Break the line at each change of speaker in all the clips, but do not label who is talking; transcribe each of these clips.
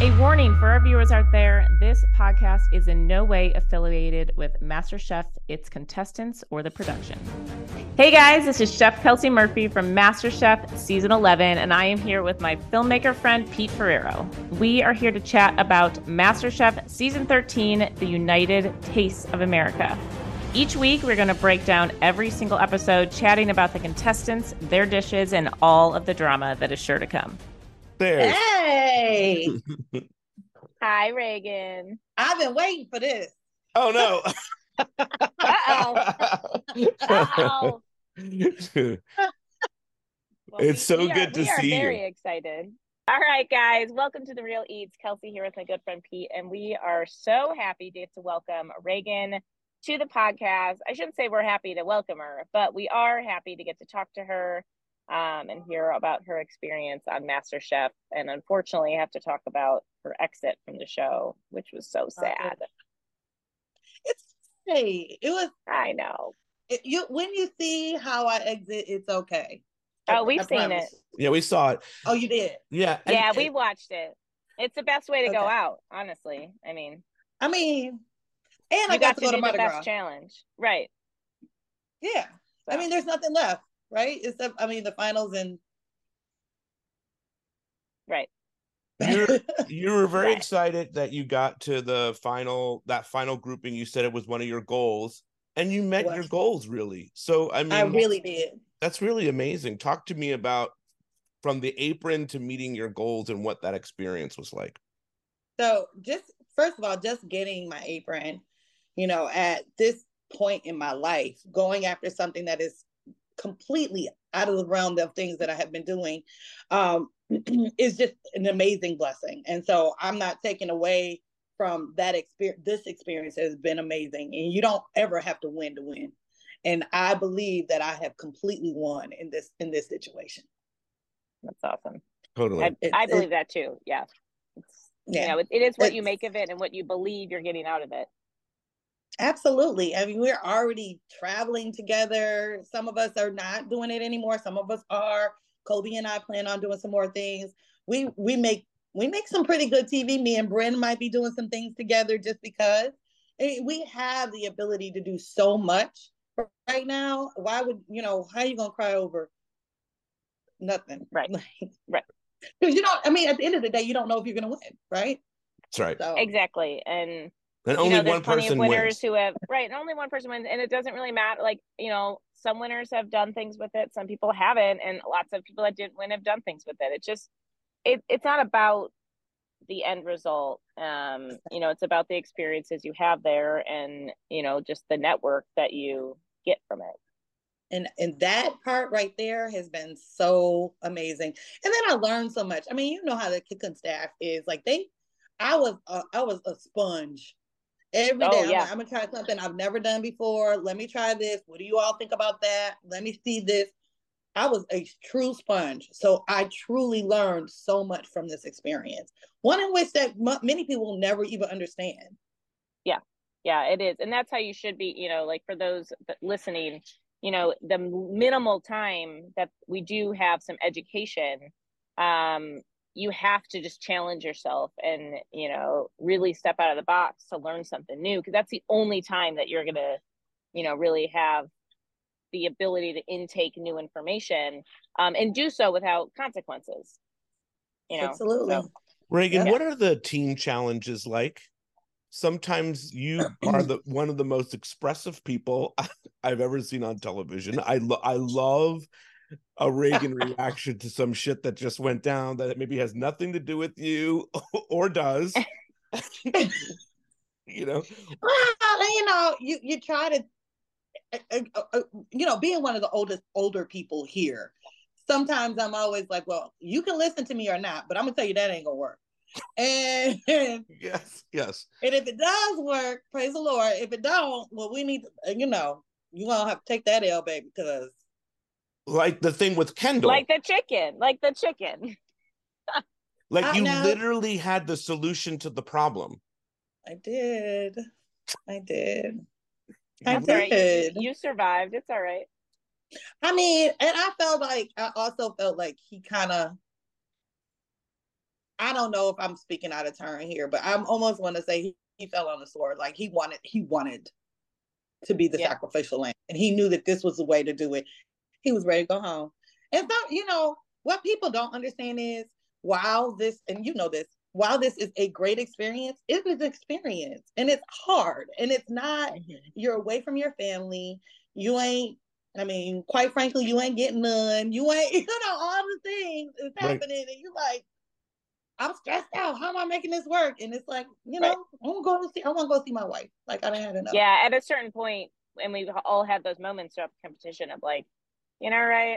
A warning for our viewers out there, this podcast is in no way affiliated with MasterChef, its contestants, or the production. Hey guys, this is Chef Kelsey Murphy from MasterChef Season 11, and I am here with my filmmaker friend, Pete Ferrero. We are here to chat about MasterChef Season 13, The United Tastes of America. Each week, we're going to break down every single episode, chatting about the contestants, their dishes, and all of the drama that is sure to come.
There's.
Hey,
Hi, Reagan.
I've been waiting for this.
Oh no.
Uh-oh. Well,
It's so good to see you.
We are very excited. All right, guys, welcome to The Real Eats. Kelsey here with my good friend Pete, and we are so happy to get to welcome Reagan to the podcast. I shouldn't say we're happy to welcome her, but we are happy to get to talk to her and hear about her experience on MasterChef. And unfortunately, I have to talk about her exit from the show, which was so sad.
It was.
I know.
When you see how I exit, it's okay.
Oh, we've seen it.
Yeah, we saw it.
Oh, you did?
Yeah.
Yeah, we watched it. It's the best way to go out, honestly. I mean,
and I got to go to Mardi Gras.
Best challenge, right?
Yeah, so. There's nothing left, right? Except, the finals and
right.
You were very excited that you got to that final grouping. You said it was one of your goals, and you met your goals, really. So,
I really did.
That's really amazing. Talk to me about from the apron to meeting your goals and what that experience was like.
So, first of all, just getting my apron, at this point in my life, going after something that is completely out of the realm of things that I have been doing, is just an amazing blessing. And so I'm not taking away from that experience. This experience has been amazing, and you don't ever have to win to win. And I believe that I have completely won in this situation.
That's awesome.
Totally.
I believe that too. Yeah. It is what you make of it and what you believe you're getting out of it.
Absolutely. We're already traveling together. Some of us are not doing it anymore. Some of us are. Kobe and I plan on doing some more things. We make some pretty good TV. Me and Bryn might be doing some things together just because we have the ability to do so much right now. Why would, how are you going to cry over nothing?
Right. Right.
Because at the end of the day, you don't know if you're going to win, right?
That's right.
So.
Exactly. And
only one
plenty
person
of winners
wins.
who have, right, and only one person wins, and it doesn't really matter. Like, some winners have done things with it, some people haven't, and lots of people that didn't win have done things with it. It's just, it's not about the end result. It's about the experiences you have there, and just the network that you get from it.
And that part right there has been so amazing. And then I learned so much. How the kitchen staff is. Like I was a sponge. Every day,
yeah.
I'm gonna try something I've never done before. Let me try this. What do you all think about that? Let me see this. I was a true sponge. So I truly learned so much from this experience. One in which that many people will never even understand.
Yeah, it is. And that's how you should be, like for those listening, the minimal time that we do have some education, you have to just challenge yourself and, really step out of the box to learn something new. Because that's the only time that you're going to, really have the ability to intake new information and do so without consequences.
Absolutely.
So,
Reagan, what are the team challenges like? Sometimes you are one of the most expressive people I've ever seen on television. I love a Reagan reaction to some shit that just went down that maybe has nothing to do with you or does.
Well, you try to, being one of the older people here, sometimes I'm always like, well, you can listen to me or not, but I'm gonna tell you that ain't gonna work. And
yes.
And if it does work, praise the Lord. If it don't, well, we need to, you gonna have to take that L, baby, because
like the thing with Kendall,
like the chicken.
Like you literally had the solution to the problem.
I did.
That's all right. You survived. It's all right.
And I also felt like he kind of, I don't know if I'm speaking out of turn here, but I'm almost want to say he fell on the sword. Like he wanted to be the sacrificial lamb, and he knew that this was the way to do it. He was ready to go home. And so, what people don't understand is while this, and while this is a great experience, it is experience, and it's hard, and it's not. You're away from your family. You ain't. I mean, quite frankly, you ain't getting none. You ain't. All the things is happening, and you're like, I'm stressed out. How am I making this work? And it's like, I want to go see my wife. Like, I done had enough.
Yeah, at a certain point, and we've all had those moments of competition of like, right?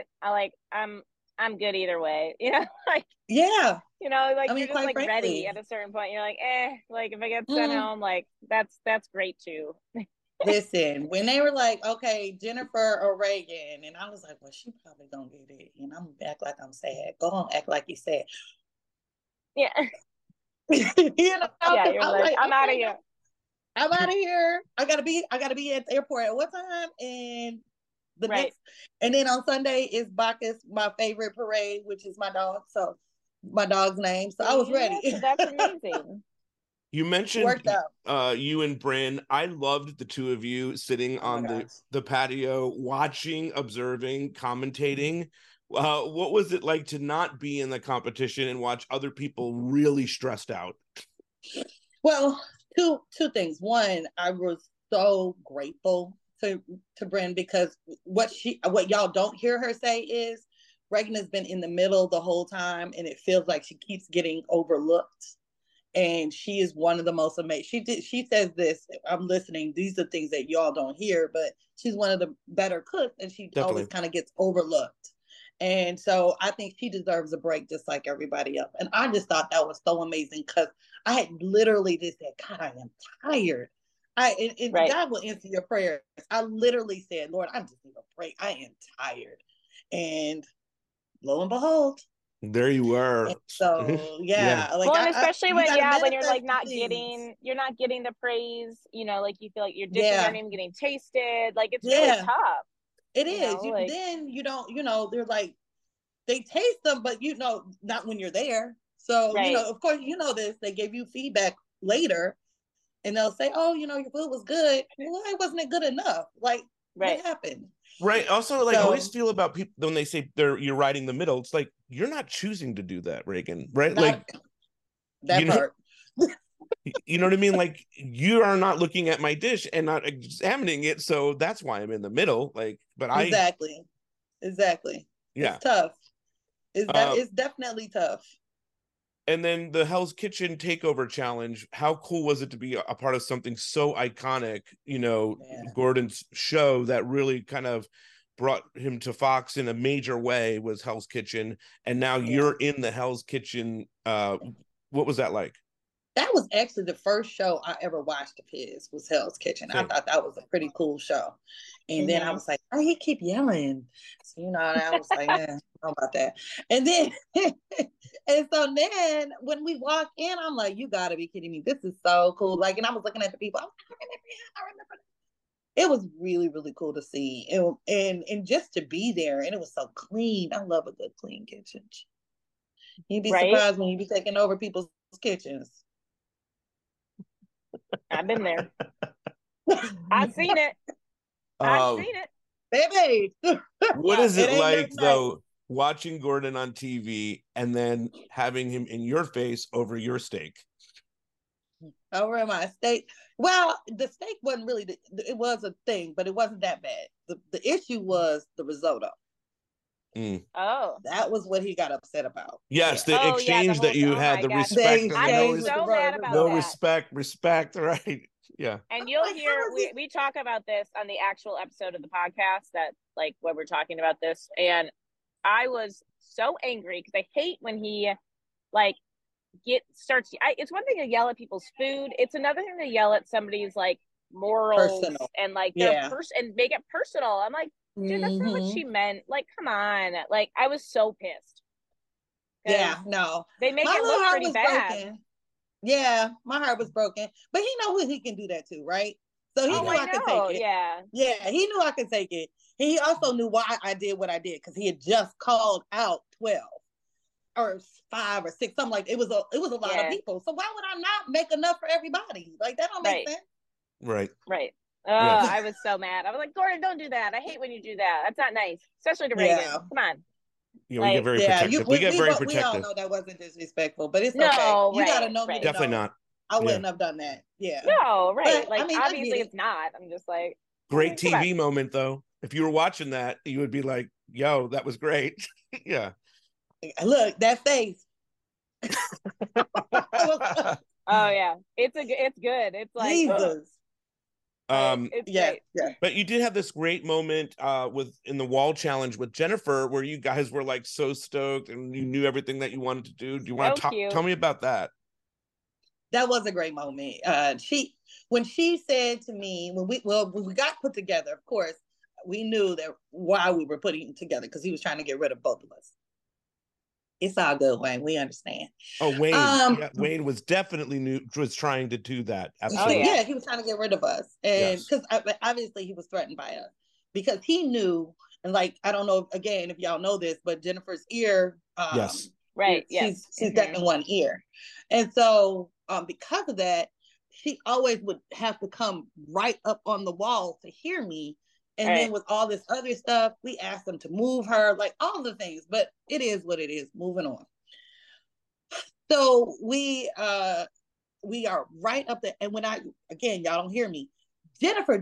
I'm good either way. Like
yeah.
Like
I mean,
you're just like
frankly,
ready at a certain point. You're like, like if I get sent home, like that's great too.
Listen, when they were like, okay, Jennifer or Reagan, and I was like, well, she probably gonna get it. And I'm gonna act like I'm sad. Go on, act like you sad.
Yeah.
Yeah,
you're like, I'm out of here.
I'm out of here. I gotta be at the airport at what time? And the next, and then on Sunday is Bacchus, my favorite parade, which is my dog. So my dog's name. So I was ready.
So that's amazing.
You mentioned you and Bryn. I loved the two of you sitting on the patio, watching, observing, commentating. What was it like to not be in the competition and watch other people really stressed out?
Well, two things. One, I was so grateful to Bryn because what y'all don't hear her say is Reagan has been in the middle the whole time, and it feels like she keeps getting overlooked. And she is one of the most amazing. She says this, I'm listening, these are things that y'all don't hear, but she's one of the better cooks, and she always kind of gets overlooked. And so I think she deserves a break just like everybody else. And I just thought that was so amazing because I had literally just said, God, I am tired. God will answer your prayers. I literally said, Lord, I just need a break. I am tired. And lo and behold,
there you were.
And so yeah. Like,
well, and especially when you're like you're not getting the praise, like you feel like your dishes aren't even getting tasted. Like it's really tough.
It is. Then you don't, they're like, they taste them, but not when you're there. So, of course, this, they gave you feedback later and they'll say, oh, your food was good. Why wasn't it good enough? Like, what happened?
Right. Also, like, I always feel about people when they say you're riding the middle, it's like, you're not choosing to do that, Reagan. Right. Like
that part.
You know what I mean? Like, you are not looking at my dish and not examining it. So that's why I'm in the middle. Like, but
Exactly. Yeah. It's tough. It's definitely tough.
And then the Hell's Kitchen Takeover Challenge. How cool was it to be a part of something so iconic, Gordon's show that really kind of brought him to Fox in a major way was Hell's Kitchen. And now you're in the Hell's Kitchen. What was that like?
That was actually the first show I ever watched of his, was Hell's Kitchen. I thought that was a pretty cool show. And then I was like, oh, he keep yelling. So, I was like, I don't know about that. And then, and so then when we walk in, I'm like, you gotta be kidding me. This is so cool. Like, and I was looking at the people. I remember that. It was really, really cool to see. And just to be there. And it was so clean. I love a good clean kitchen. You'd be surprised when you be taking over people's kitchens.
I've been there. I've seen it.
Baby.
What is it like though, watching Gordon on TV and then having him in your face over your steak?
Over my steak. Well, the steak wasn't really, it was a thing, but it wasn't that bad. The issue was the risotto.
Oh,
that was what he got upset about.
Yes, the exchange that you had, the respect.
I'm so mad about that.
No respect, right? Yeah.
And you'll hear we talk about this on the actual episode of the podcast, that like when we're talking about this, and I was so angry because I hate when he like starts. It's one thing to yell at people's food. It's another thing to yell at somebody's like morals and like their and make it personal. I'm like, dude, that's not what she meant. Like, come on. Like, I was so pissed.
Yeah, no.
They make it look pretty bad.
Broken. Yeah, my heart was broken. But he know who he can do that to, right? So he knew I could take it. Yeah, he knew I could take it. He also knew why I did what I did, because he had just called out 12. or 5 or 6, something like it was a lot of people. So why would I not make enough for everybody? Like that don't make sense.
Right.
Yes. I was so mad. I was like, Gordon, don't do that. I hate when you do that. That's not nice, especially to Reagan. Come on.
Yeah, we get very protective. We get very protective. We all
know that wasn't disrespectful, but it's
okay.
You got to know me.
Definitely not.
I wouldn't have done that. Yeah.
No, right. But, like, I mean, obviously it's not. I'm just like.
Great TV moment, though. If you were watching that, you would be like, yo, that was great. Yeah.
Look, that face.
Oh, yeah. It's good. It's like.
Jesus.
It's great.
Yeah.
But you did have this great moment in the wall challenge with Jennifer where you guys were like so stoked and you knew everything that you wanted to do. Do you want to tell me about that?
That was a great moment. When she said to me, when we got put together, of course, we knew that why we were putting together, because he was trying to get rid of both of us. It's all good, Wayne. We understand.
Oh, Wayne. Wayne was definitely trying to do that.
Absolutely. Yeah, he was trying to get rid of us. And because obviously he was threatened by us, because he knew, and like, I don't know, again, if y'all know this, but Jennifer's ear.
Yes.
Right. She's deaf in one ear. And so because of that, she always would have to come right up on the wall to hear me. And then with all this other stuff, we asked them to move her, like all the things, but it is what it is. Moving on. So we are right up there. And when y'all don't hear me, Jennifer.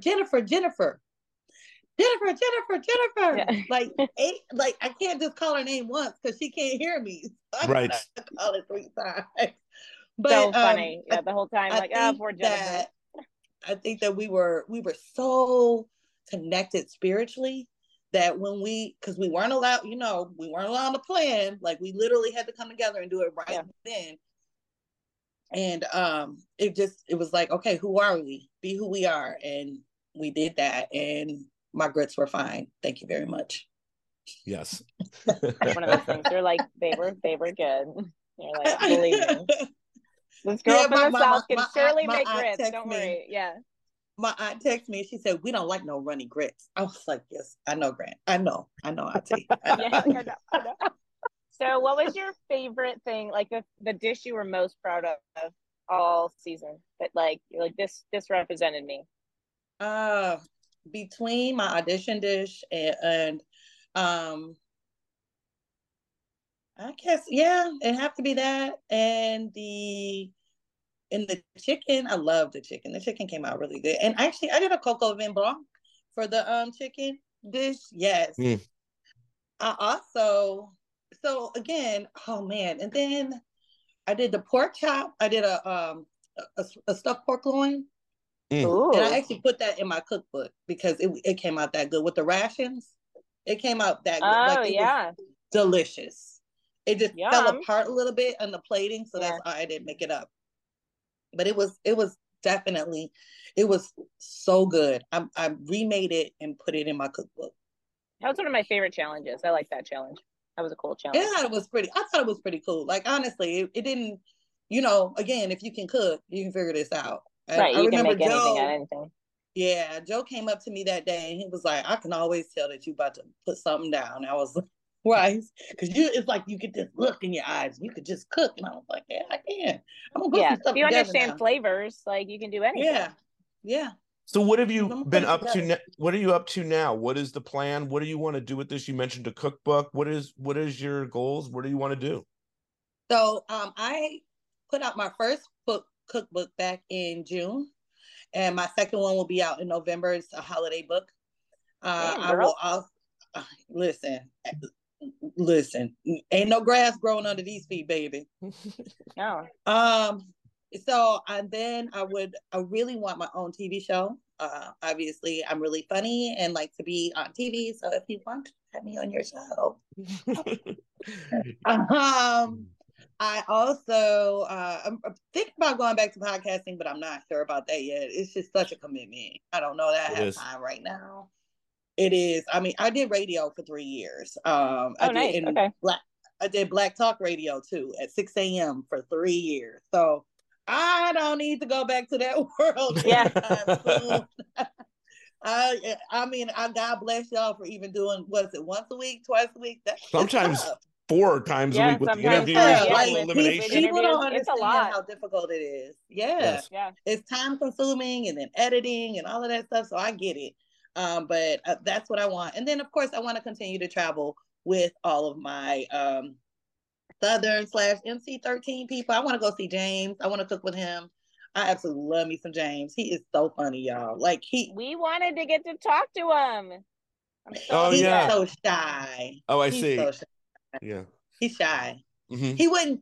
Yeah. Like I can't just call her name once because she can't hear me. So I gotta call it 3 times. But
so funny. Yeah, the whole time, like, poor Jennifer.
I think that we were so connected spiritually that when because we weren't allowed, we weren't allowed to plan. Like we literally had to come together and do it then. And it was like, okay, who are we? Be who we are. And we did that, and my grits were fine. Thank you very much.
Yes.
One of those things. You're like, they were good. You're like, believe me. This girl from the South can surely make grits. Don't worry. Yeah.
My aunt texted me. She said, "We don't like no runny grits." I was like, "Yes, I know, Grant. I know, Auntie."
I know. So, what was your favorite thing? Like the dish you were most proud of all season? That like you're like this represented me.
Between my audition dish and I guess it'd have to be that, and the chicken. I love the chicken. The chicken came out really good, and actually I did a coco vin blanc for the chicken dish. Yes. I also, so again, oh man, and then I did the pork chop. I did a stuffed pork loin. And I actually put that in my cookbook because it came out that good with the rations. It came out that good. It was delicious. It just fell apart a little bit on the plating, so that's why I didn't make it up. But it was definitely, it was so good. I remade it and put it in my cookbook.
That was one of my favorite challenges. I like that challenge. That was a cool challenge.
I thought it was pretty cool. Like honestly, it didn't. Again, if you can cook, you can figure this out.
Right, you can make anything out of anything.
Yeah, Joe came up to me that day and he was like, "I can always tell that you about to put something down." I was like, "Right," because it's like you get this look in your eyes. You could just cook, and I was like, "Yeah, I can. I'm gonna put some stuff
if you understand
now.
Flavors, like you can do anything."
Yeah.
So what have you been up to? What are you up to now? What is the plan? What do you want to do with this? You mentioned a cookbook. What is your goals? What do you want to do?
So I put out my first cookbook back in June, and my second one will be out in November. It's a holiday book. I will also listen. Ain't no grass growing under these feet, baby.
No.
So then I really want my own TV show. Obviously, I'm really funny and like to be on TV. So if you want to have me on your show, I also I'm thinking about going back to podcasting, but I'm not sure about that yet. It's just such a commitment. I don't know that I have time right now. It is. I mean, I did radio for 3 years. I did Black Talk Radio too at 6 a.m. for 3 years. So I don't need to go back to that world. I mean, God bless y'all for even doing, what is it, once a week, twice a week? That's
sometimes 4 times a week with the
sometimes
interviews,
Yeah,
double
like
elimination.
people don't
It's a
understand
lot.
how difficult it is. Yeah.
Yes.
Yeah.
It's time consuming and then editing and all of that stuff. So I get it. But that's what I want. And then of course I want to continue to travel with all of my Southern / MC13 people. I want to go see James. I want to cook with him. I absolutely love me some James. He is so funny, y'all. Like
we wanted to get to talk to him. I'm so
Oh,
he's
yeah.
so shy.
Oh, I
He's
see.
so shy.
Yeah.
He's shy.
Mhm.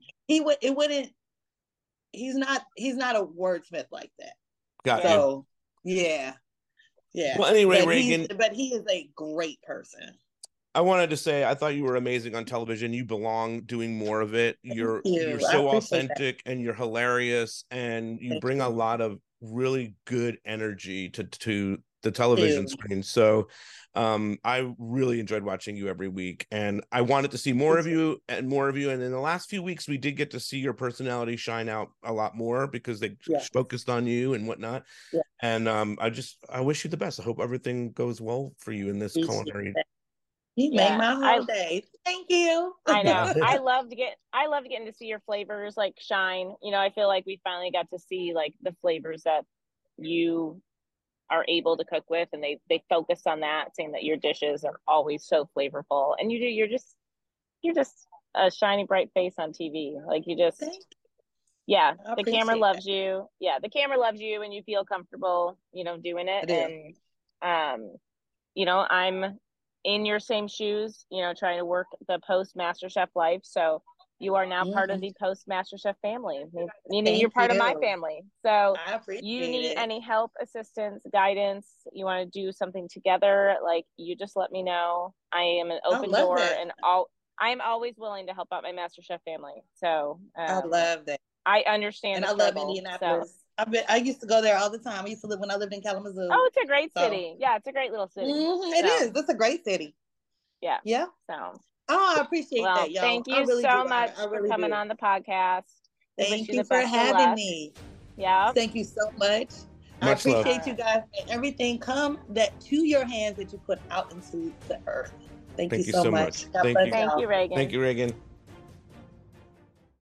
He's not a wordsmith like that.
Got you.
So yeah.
Well, anyway,
But
Reagan,
he is a great person.
I wanted to say I thought you were amazing on television. You belong doing more of it. You're
you. I
so
appreciate
authentic and you're hilarious, and you
Thank
bring
you.
a lot of really good energy to the television screen. So I really enjoyed watching you every week, and I wanted to see more of you and more of you. And in the last few weeks, we did get to see your personality shine out a lot more because they focused on you and whatnot.
Yeah.
And I wish you the best. I hope everything goes well for you in this culinary.
You made my whole day. Thank you.
I know. I loved getting to see your flavors like shine. You know, I feel like we finally got to see like the flavors that you are able to cook with, and they focused on that, saying that your dishes are always so flavorful, and you're just a shiny bright face on TV. Like you just the camera loves you. Yeah, the camera loves you, and you feel comfortable, you know, doing it. And you know, I'm in your same shoes, you know, trying to work the post MasterChef life. So you are now part of the post MasterChef family, meaning you're part of my family. So you need any help, assistance, guidance, you want to do something together, like you just let me know. I am an open door and I'm always willing to help out my MasterChef family. So
I love that.
I understand.
And I love Indianapolis. So. I used to go there all the time. I used to live when I lived in Kalamazoo.
Oh, it's a great city. Yeah, it's a great little city.
It is. It's a great city.
Yeah.
Yeah.
So.
Oh, I appreciate that, y'all.
Thank you so much for coming on the podcast.
Thank you for having me.
Yeah.
Thank you so much. I appreciate you guys and everything come to your hands that you put out into the earth. Thank you so much.
Thank
you, Reagan.
Thank you, Reagan.